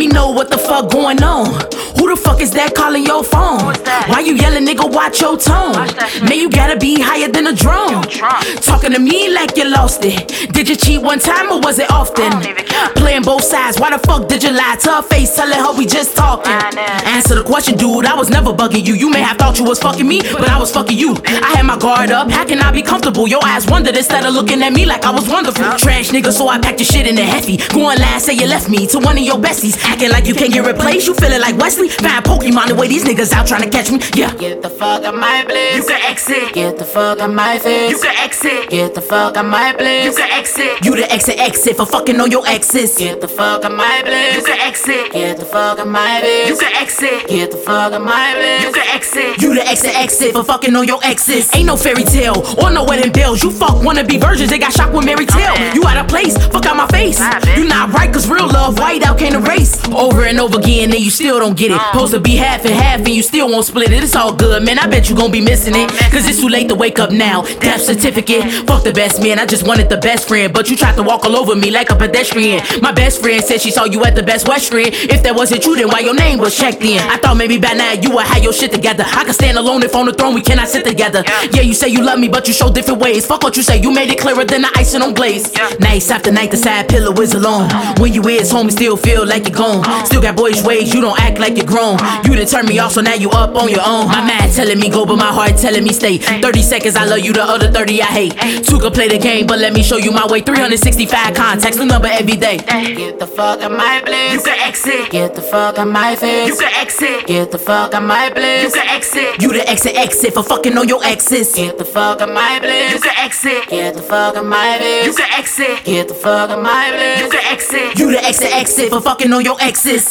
me know what the fuck going on. Who the fuck is that calling your phone? Why you yelling, nigga? Watch your tone. Man, you gotta be higher than a drone. Talking to me like you lost it. Did you cheat one time or was it often? Playing both sides, why the fuck did you lie to her face, telling her we just talking? Answer the question, dude, I was never bugging you. You may have thought you was fucking me, but I was fucking you. I had my guard up, how can I be comfortable? Your eyes wondered instead of looking at me like I was wonderful. Trash nigga, so I packed your shit in the Heffy. Going last, say you left me to one of your besties. Acting like you can't get replaced, you feeling like Wesley. Find Pokemon the way these niggas out trying to catch me, yeah. Get the fuck out my place. You can exit. Get the fuck out my face. You can exit. Get the fuck out my place. You can exit. You the exit for fucking on your exes. Get the fuck out my place. You can exit. Get the fuck out my face. You can exit. Get the fuck out my place. You can exit. You the exit for fucking on your exes. Ain't no fairy tale or no wedding bells. You fuck wannabe virgins, they got shocked with Mary Tale. You out of place, fuck out my face. You not right, cause real love, white out can't erase. Over and over again, and you still don't get it. Supposed to be half and half, and you still won't split it. It's all good, man, I bet you gon' be missing it. Cause it's too late to wake up now. Death certificate, fuck the best man, I just wanted the best friend. But you tried to walk all over me like a pedestrian. My best friend said she saw you at the Best Western. If that wasn't true, then why your name was checked in? I thought maybe by now you would have your shit together. I can stand alone if on the throne we cannot sit together. Yeah, you say you love me, but you show different ways. Fuck what you say, you made it clearer than the icing on glaze. Nights after night, the side pillow is alone. When you is home, you still feel like you're gone. Still got boyish ways, you don't act like you're grown. You done turned me off, so now you up on your own. My mind telling me go, but my heart telling me stay. 30 seconds, I love you, the other 30 I hate. Two can play the game, but let me show you my way. 365 contacts, new number every day. Get the fuck out my place. You can exit. Get the fuck out my face. You can exit. Get the fuck out my place. You can exit. You the exit for fucking on your exes. Get the fuck out my place. You can exit. Get the fuck out my face. You can exit. Get the fuck out my place. You can exit. You the exit for fucking on your exes.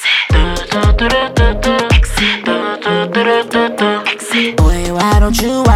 Boy, why don't you